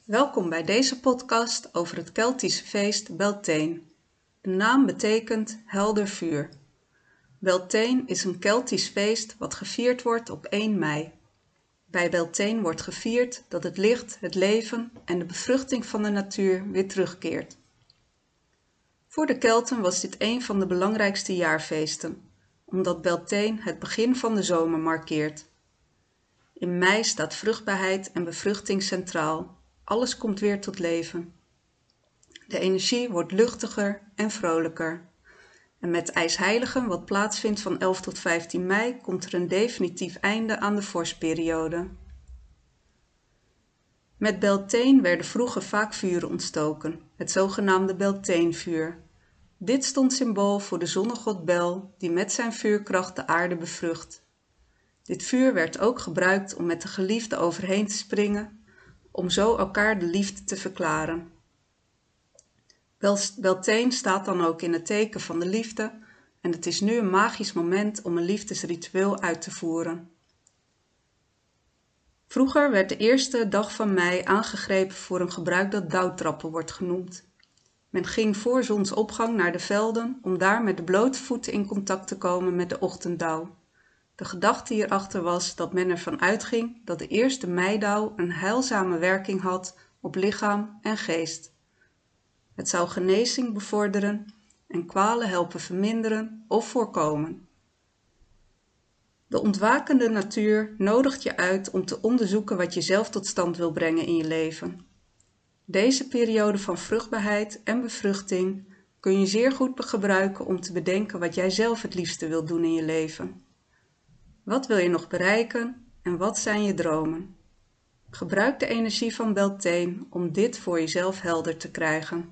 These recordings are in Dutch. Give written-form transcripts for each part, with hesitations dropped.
Welkom bij deze podcast over het Keltische feest Beltane. De naam betekent helder vuur. Beltane is een Keltisch feest wat gevierd wordt op 1 mei. Bij Beltane wordt gevierd dat het licht, het leven en de bevruchting van de natuur weer terugkeert. Voor de Kelten was dit een van de belangrijkste jaarfeesten, omdat Beltane het begin van de zomer markeert. In mei staat vruchtbaarheid en bevruchting centraal. Alles komt weer tot leven. De energie wordt luchtiger en vrolijker. En met IJsheiligen, wat plaatsvindt van 11 tot 15 mei, komt er een definitief einde aan de vorstperiode. Met Beltane werden vroeger vaak vuren ontstoken, het zogenaamde Beltanevuur. Dit stond symbool voor de zonnegod Bel, die met zijn vuurkracht de aarde bevrucht. Dit vuur werd ook gebruikt om met de geliefde overheen te springen, om zo elkaar de liefde te verklaren. Beltane staat dan ook in het teken van de liefde en het is nu een magisch moment om een liefdesritueel uit te voeren. Vroeger werd de eerste dag van mei aangegrepen voor een gebruik dat dauwtrappen wordt genoemd. Men ging voor zonsopgang naar de velden om daar met de blote voeten in contact te komen met de ochtenddauw. De gedachte hierachter was dat men ervan uitging dat de eerste meidauw een heilzame werking had op lichaam en geest. Het zou genezing bevorderen en kwalen helpen verminderen of voorkomen. De ontwakende natuur nodigt je uit om te onderzoeken wat je zelf tot stand wil brengen in je leven. Deze periode van vruchtbaarheid en bevruchting kun je zeer goed gebruiken om te bedenken wat jij zelf het liefste wilt doen in je leven. Wat wil je nog bereiken en wat zijn je dromen? Gebruik de energie van Beltane om dit voor jezelf helder te krijgen.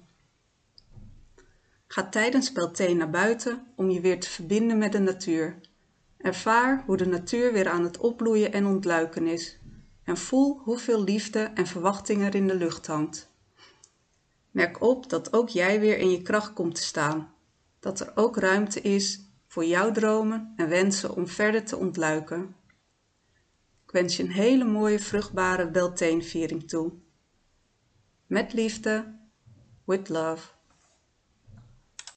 Ga tijdens Beltane naar buiten om je weer te verbinden met de natuur. Ervaar hoe de natuur weer aan het opbloeien en ontluiken is. En voel hoeveel liefde en verwachting er in de lucht hangt. Merk op dat ook jij weer in je kracht komt te staan. Dat er ook ruimte is voor jouw dromen en wensen om verder te ontluiken. Ik wens je een hele mooie vruchtbare Beltane-viering toe. Met liefde, with love.